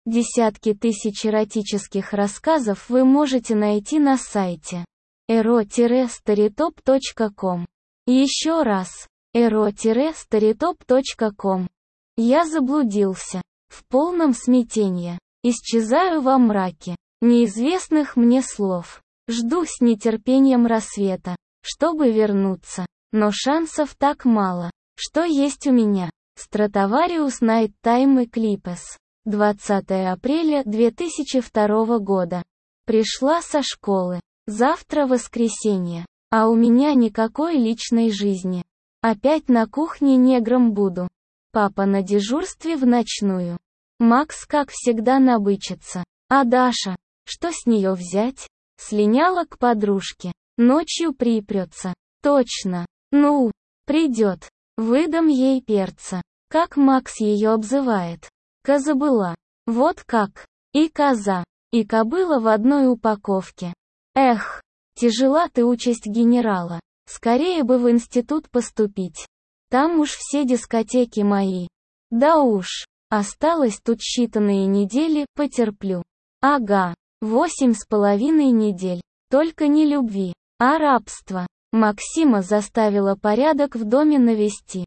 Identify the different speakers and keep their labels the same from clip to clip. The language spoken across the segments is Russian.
Speaker 1: Десятки тысяч эротических рассказов вы можете найти на сайте ero-storytop.com. Еще раз. ero-storytop.com. Я заблудился. В полном смятении. Исчезаю во мраке неизвестных мне слов. Жду с нетерпением рассвета, чтобы вернуться. Но шансов так мало. Что есть у меня? Stratovarius Nighttime Eclipse. 20 апреля 2002 года. Пришла со школы. Завтра воскресенье. А у меня никакой личной жизни. Опять на кухне негром буду. Папа на дежурстве в ночную. Макс, как всегда, набычится. А Даша? Что с нее взять? Слиняла к подружке. Ночью припрется. Точно. Ну, придет. Выдам ей перца. Как Макс ее обзывает. Коза-была. Вот как. И коза, и кобыла в одной упаковке. Эх, тяжела ты участь генерала. Скорее бы в институт поступить. Там уж все дискотеки мои. Да уж, осталось тут считанные недели, потерплю. Ага, 8,5 недель. Только не любви, а рабства. Максима заставила порядок в доме навести.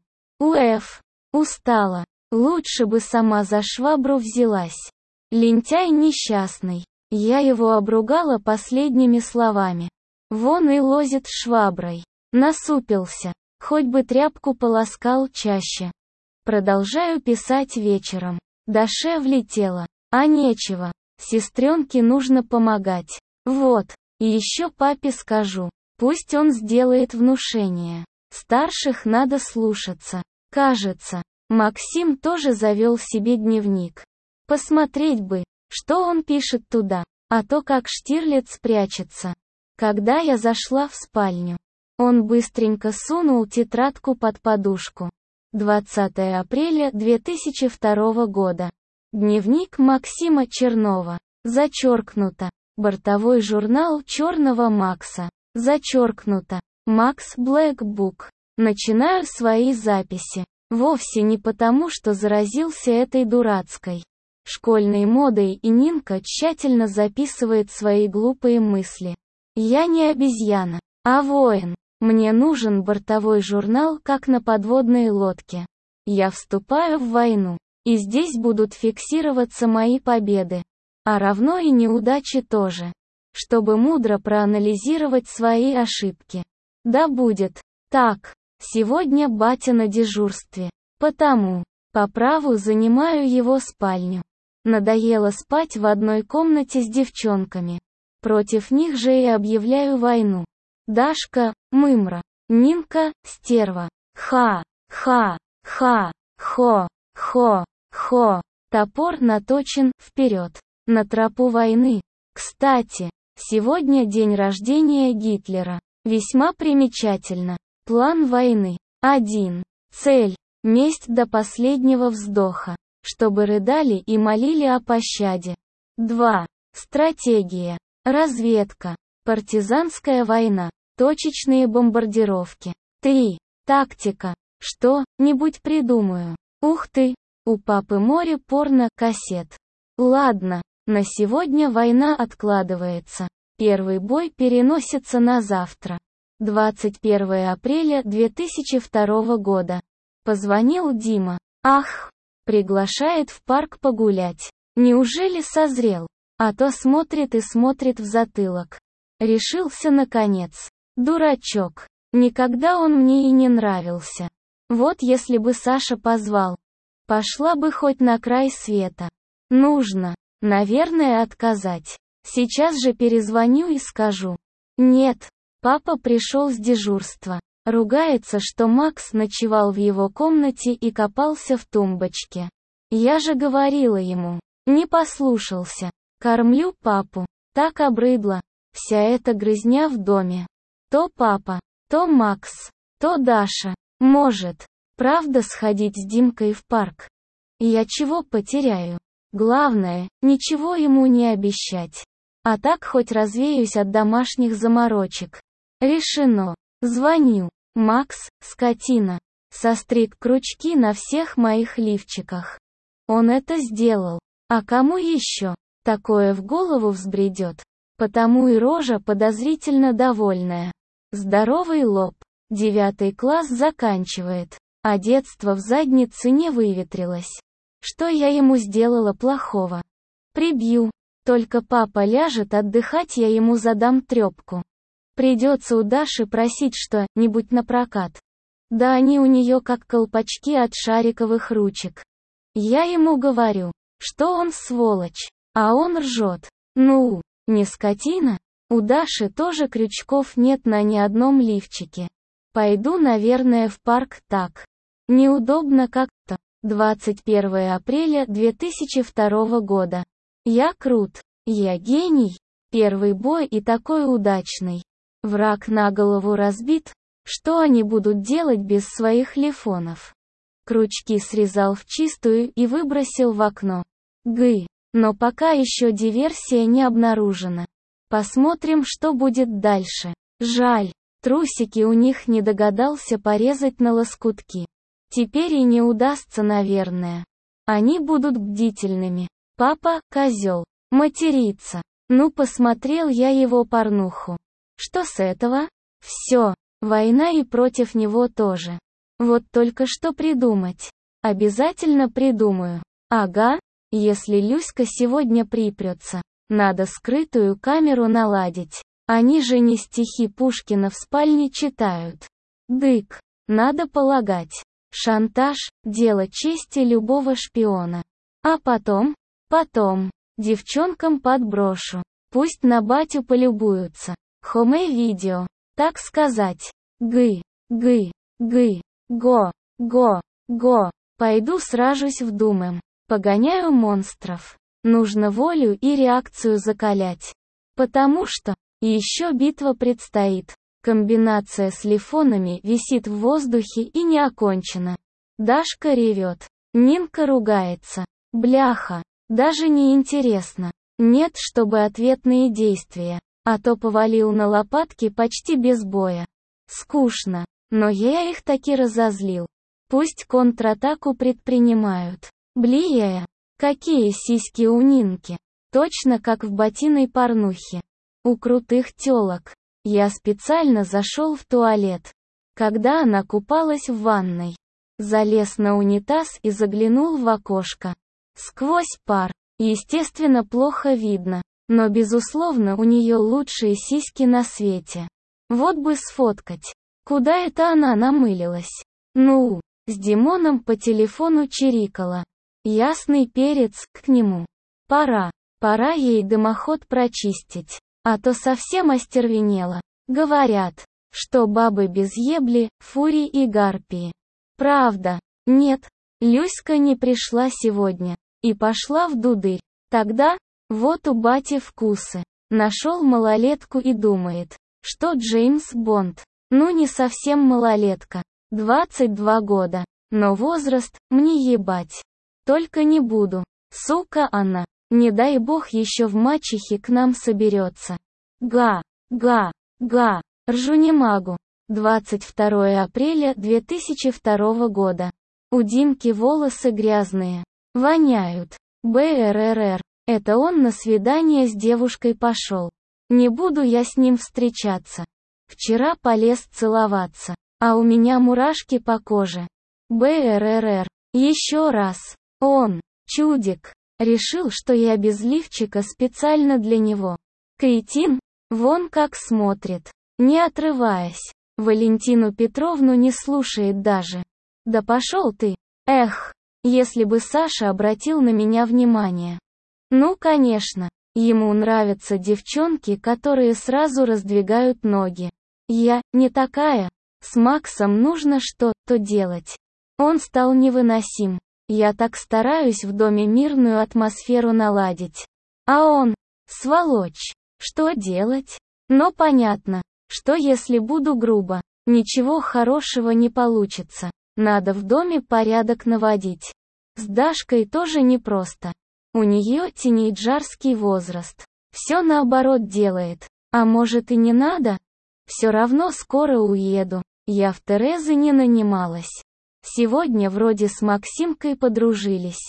Speaker 1: Устала. Лучше бы сама за швабру взялась. Лентяй несчастный. Я его обругала последними словами. Вон и лозит шваброй. Насупился. Хоть бы тряпку полоскал чаще. Продолжаю писать вечером. Даше влетела. А нечего. Сестренке нужно помогать. Вот. И еще папе скажу. Пусть он сделает внушение. Старших надо слушаться. Кажется, Максим тоже завел себе дневник. Посмотреть бы, что он пишет туда, а то как Штирлиц прячется. Когда я зашла в спальню, он быстренько сунул тетрадку под подушку. 20 апреля 2002 года. Дневник Максима Чернова. Зачеркнуто. Бортовой журнал Черного Макса. Зачеркнуто. Макс Black Book. Начинаю свои записи. Вовсе не потому, что заразился этой дурацкой школьной модой, и Нинка тщательно записывает свои глупые мысли. Я не обезьяна, а воин. Мне нужен бортовой журнал, как на подводной лодке. Я вступаю в войну, и здесь будут фиксироваться мои победы, а равно и неудачи тоже, чтобы мудро проанализировать свои ошибки. Да будет так. Сегодня батя на дежурстве, потому, по праву занимаю его спальню. Надоело спать в одной комнате с девчонками. Против них же и объявляю войну. Дашка, мымра. Нинка, стерва. Ха, ха, ха, хо, хо, хо. Топор наточен, вперед. На тропу войны. Кстати, сегодня день рождения Гитлера. Весьма примечательно. План войны. 1. Цель. Месть до последнего вздоха. Чтобы рыдали и молили о пощаде. 2. Стратегия. Разведка. Партизанская война. Точечные бомбардировки. 3. Тактика. Что-нибудь придумаю. Ух ты, у папы море порно-кассет. Ладно, на сегодня война откладывается. Первый бой переносится на завтра. 21 апреля 2002 года. Позвонил Дима. Ах, приглашает в парк погулять. Неужели созрел? А то смотрит и смотрит в затылок. Решился наконец. Дурачок. Никогда он мне и не нравился. Вот если бы Саша позвал. Пошла бы хоть на край света. Нужно, наверное, отказать. Сейчас же перезвоню и скажу. Нет. Папа пришел с дежурства. Ругается, что Макс ночевал в его комнате и копался в тумбочке. Я же говорила ему. Не послушался. Кормлю папу. Так обрыдло. Вся эта грызня в доме. То папа, то Макс, то Даша. Может, правда сходить с Димкой в парк? Я чего потеряю? Главное, ничего ему не обещать. А так хоть развеюсь от домашних заморочек. Решено. Звоню. Макс, скотина. Состриг крючки на всех моих лифчиках. Он это сделал. А кому еще такое в голову взбредет? Потому и рожа подозрительно довольная. Здоровый лоб. 9 класс заканчивает, а детство в заднице не выветрилось. Что я ему сделала плохого? Прибью. Только папа ляжет отдыхать, я ему задам трепку. Придется у Даши просить что-нибудь на прокат. Да они у нее как колпачки от шариковых ручек. Я ему говорю, что он сволочь, а он ржет. Ну, не скотина? У Даши тоже крючков нет на ни одном лифчике. Пойду, наверное, в парк, так. Неудобно как-то. 21 апреля 2002 года. Я крут. Я гений. Первый бой и такой удачный. Враг на голову разбит. Что они будут делать без своих лифонов? Крючки срезал в чистую и выбросил в окно. Но пока еще диверсия не обнаружена. Посмотрим, что будет дальше. Жаль, трусики у них не догадался порезать на лоскутки. Теперь и не удастся, наверное. Они будут бдительными. Папа, козел, матерится. Ну, посмотрел я его порнуху. Что с этого? Все, война и против него тоже. Вот только что придумать. Обязательно придумаю. Ага, если Люська сегодня припрется, надо скрытую камеру наладить. Они же не стихи Пушкина в спальне читают. Дык, надо полагать. Шантаж – дело чести любого шпиона. А потом, девчонкам подброшу. Пусть на батю полюбуются. Хоме-видео, так сказать. Го. Пойду сражусь в Думэм. Погоняю монстров. Нужно волю и реакцию закалять. Потому что еще битва предстоит. Комбинация с лифонами висит в воздухе и не окончена. Дашка ревет. Нинка ругается. Бляха. Даже не интересно. Нет, чтобы ответные действия. А то повалил на лопатки почти без боя. Скучно. Но я их таки разозлил. Пусть контратаку предпринимают. Блия. Какие сиськи у Нинки. Точно как в ботиной порнухе. У крутых тёлок. Я специально зашел в туалет. Когда она купалась в ванной. Залез на унитаз и заглянул в окошко. Сквозь пар. Естественно, плохо видно. Но безусловно у нее лучшие сиськи на свете. Вот бы сфоткать. Куда это она намылилась? Ну, с Димоном по телефону чирикала. Ясный перец, к нему. Пора ей дымоход прочистить. А то совсем остервенела. Говорят, что бабы без ебли, фурии и гарпии. Правда? Нет. Люська не пришла сегодня. И пошла в дудырь. Тогда, вот у бати вкусы. Нашел малолетку и думает, что Джеймс Бонд. Ну не совсем малолетка. 22 года. Но возраст, мне ебать. Только не буду. Сука она. Не дай бог еще в мачехе к нам соберется. Га. Ржу не могу. 22 апреля 2002 года. У Димки волосы грязные. Воняют. БРРР. Это он на свидание с девушкой пошел. Не буду я с ним встречаться. Вчера полез целоваться. А у меня мурашки по коже. БРРР. Еще раз. Он, чудик, решил, что я без лифчика специально для него. Кретин, вон как смотрит, не отрываясь. Валентину Петровну не слушает даже. Да пошел ты. Эх, если бы Саша обратил на меня внимание. Ну, конечно, ему нравятся девчонки, которые сразу раздвигают ноги. Я не такая. С Максом нужно что-то делать. Он стал невыносим. Я так стараюсь в доме мирную атмосферу наладить. А он, сволочь, что делать? Но понятно, что если буду грубо, ничего хорошего не получится. Надо в доме порядок наводить. С Дашкой тоже непросто. У нее тинейджерский возраст. Все наоборот делает. А может и не надо? Все равно скоро уеду. Я в Терезы не нанималась. Сегодня вроде с Максимкой подружились.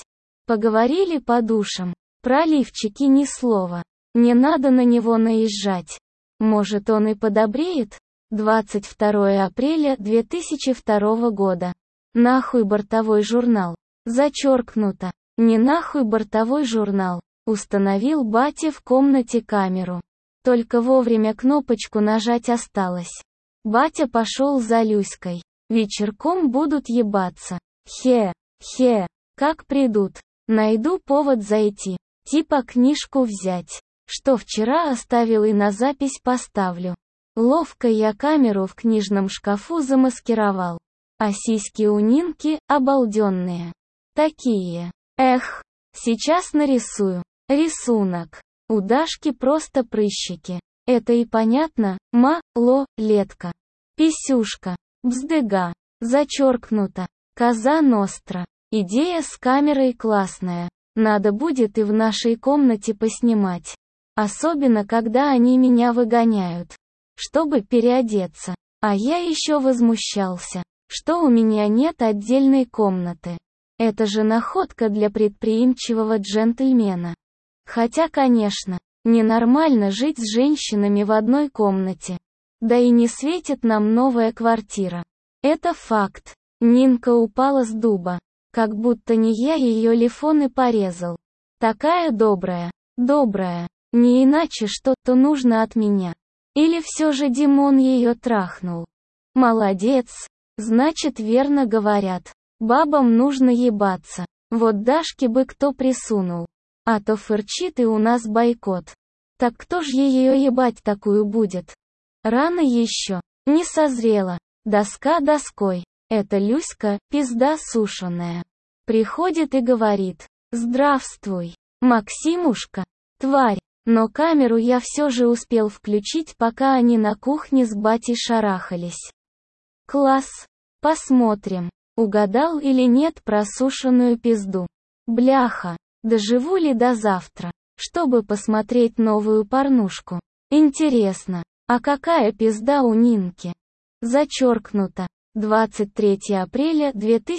Speaker 1: Поговорили по душам. Про лифчики ни слова. Не надо на него наезжать. Может, он и подобреет? 22 апреля 2002 года. Нахуй бортовой журнал. Зачеркнуто. Не нахуй бортовой журнал. Установил батя в комнате камеру. Только вовремя кнопочку нажать осталось. Батя пошел за Люськой. Вечерком будут ебаться. Хе, как придут. Найду повод зайти. Типа книжку взять. Что вчера оставил и на запись поставлю. Ловко я камеру в книжном шкафу замаскировал. А сиськи у Нинки обалденные. Такие. Эх, сейчас нарисую. Рисунок. У Дашки просто прыщики. Это и понятно, летка. Писюшка. Бздыга. Зачеркнуто. Коза ностра. Идея с камерой классная. Надо будет и в нашей комнате поснимать. Особенно когда они меня выгоняют. Чтобы переодеться. А я еще возмущался, что у меня нет отдельной комнаты. Это же находка для предприимчивого джентльмена. Хотя, конечно, ненормально жить с женщинами в одной комнате. Да и не светит нам новая квартира. Это факт. Нинка упала с дуба. Как будто не я ее лифоны порезал. Такая добрая. Не иначе что-то нужно от меня. Или все же Димон ее трахнул. Молодец. Значит, верно говорят. Бабам нужно ебаться. Вот Дашке бы кто присунул. А то фырчит и у нас бойкот. Так кто ж ее ебать такую будет? Рано еще. Не созрела. Доска доской. Это Люська, пизда сушеная. Приходит и говорит: «Здравствуй, Максимушка, тварь». Но камеру я все же успел включить, пока они на кухне с батей шарахались. Класс. Посмотрим, угадал или нет про сушеную пизду. Бляха, доживу ли до завтра, чтобы посмотреть новую порнушку. Интересно, а какая пизда у Нинки? Зачеркнуто. 23 апреля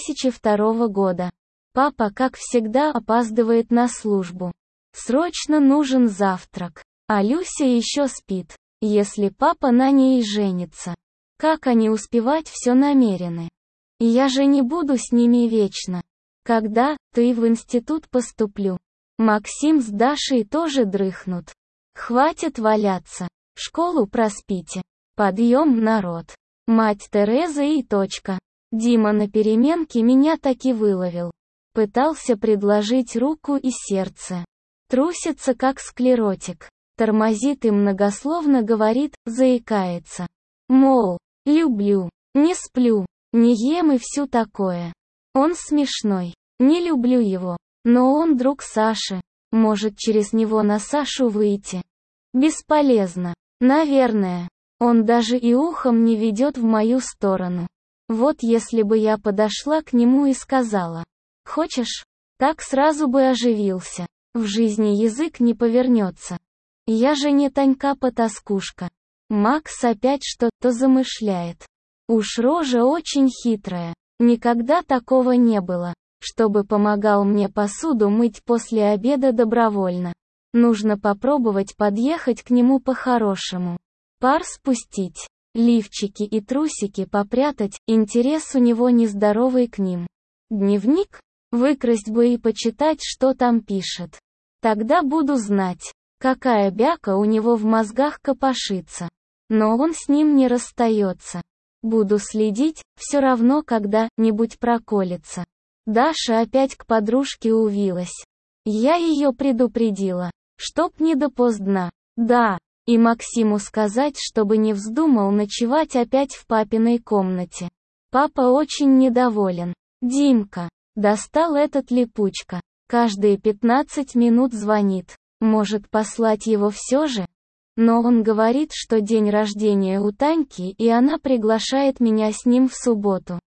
Speaker 1: 2002 года. Папа, как всегда, опаздывает на службу. Срочно нужен завтрак. А Люся еще спит, если папа на ней женится. Как они успевать все намерены? Я же не буду с ними вечно. Когда-то и в институт поступлю. Максим с Дашей тоже дрыхнут. Хватит валяться. Школу проспите. Подъем, народ. Мать Тереза и точка. Дима на переменке меня таки выловил. Пытался предложить руку и сердце. Трусится как склеротик. Тормозит и многословно говорит, заикается. Мол, люблю, не сплю, не ем и всё такое. Он смешной. Не люблю его. Но он друг Саши. Может через него на Сашу выйти. Бесполезно. Наверное. Он даже и ухом не ведет в мою сторону. Вот если бы я подошла к нему и сказала: «Хочешь?» Так сразу бы оживился. В жизни язык не повернется. Я же не Танька-потаскушка. Макс опять что-то замышляет. Уж рожа очень хитрая. Никогда такого не было, чтобы помогал мне посуду мыть после обеда добровольно. Нужно попробовать подъехать к нему по-хорошему. Пар спустить, лифчики и трусики попрятать, интерес у него нездоровый к ним. Дневник? Выкрасть бы и почитать, что там пишет. Тогда буду знать, какая бяка у него в мозгах копошится. Но он с ним не расстается. Буду следить, все равно когда-нибудь проколется. Даша опять к подружке увилась. Я ее предупредила, чтоб не допоздна. Да, и Максиму сказать, чтобы не вздумал ночевать опять в папиной комнате. Папа очень недоволен. Димка. Достал этот липучка. Каждые 15 минут звонит. Может послать его все же? Но он говорит, что день рождения у Таньки, и она приглашает меня с ним в субботу.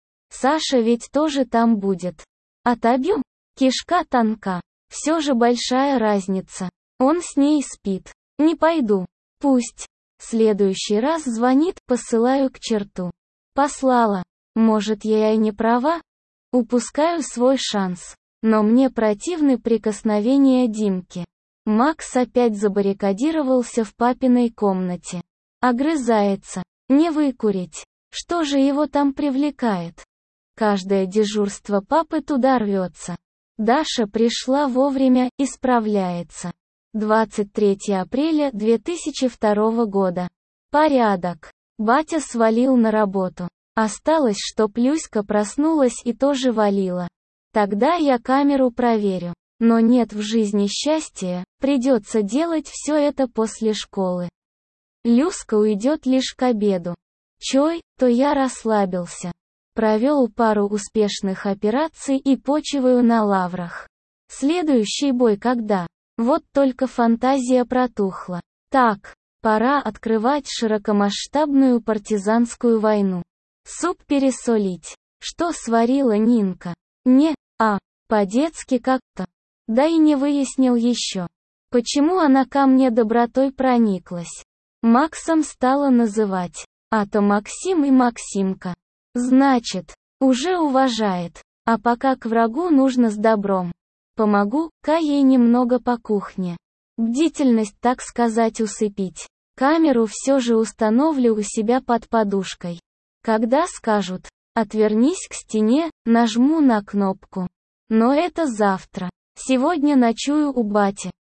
Speaker 1: Саша ведь тоже там будет. Отобью? Кишка тонка. Все же большая разница. Он с ней спит. Не пойду. Пусть. Следующий раз звонит, посылаю к черту. Послала. Может, я и не права? Упускаю свой шанс. Но мне противны прикосновения Димки. Макс опять забаррикадировался в папиной комнате. Огрызается. Не выкурить. Что же его там привлекает? Каждое дежурство папы туда рвется. Даша пришла вовремя, исправляется. 23 апреля 2002 года. Порядок. Батя свалил на работу. Осталось, чтоб Люська проснулась и тоже валила. Тогда я камеру проверю. Но нет в жизни счастья, придется делать все это после школы. Люська уйдет лишь к обеду. Чой, то я расслабился. Провел пару успешных операций и почиваю на лаврах. Следующий бой когда? Вот только фантазия протухла. Так, пора открывать широкомасштабную партизанскую войну. Суп пересолить. Что сварила Нинка? По-детски как-то. Да и не выяснил еще. Почему она ко мне добротой прониклась? Максом стала называть. А то Максим и Максимка. Значит, уже уважает. А пока к врагу нужно с добром. Помогу-ка ей немного по кухне. Бдительность, так сказать, усыпить. Камеру все же установлю у себя под подушкой. Когда скажут «отвернись к стене», нажму на кнопку. Но это завтра. Сегодня ночую у бати.